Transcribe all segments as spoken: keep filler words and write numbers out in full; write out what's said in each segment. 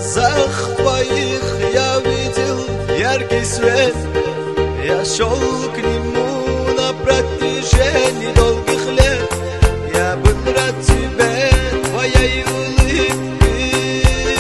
глазах твоих я видел яркий свет. Я шел к нему на протяжении долгих лет. Я был рад тебе, твоей улыбке,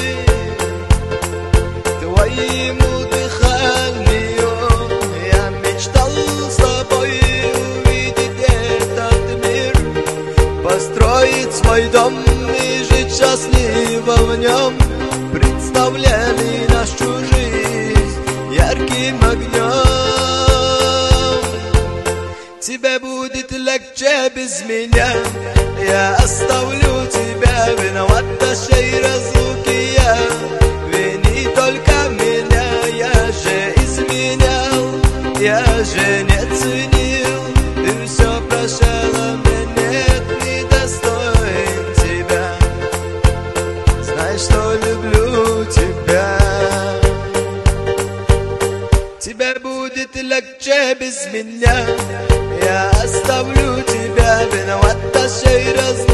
твоему дыханию. Я мечтал с тобой увидеть этот мир, построить свой дом и жить счастливо в нем. Представляли нашу жизнь ярким огнем. Тебе будет легче без меня, я оставлю тебя, виноваташей разлуки я. Вини только меня, я же изменял, я же не ценил. Ты все прощала, мне нет, недостоин тебя. Знай, что люблю тебя. Тебе будет легче без меня, я оставлю тебя, виноваташей разлуки.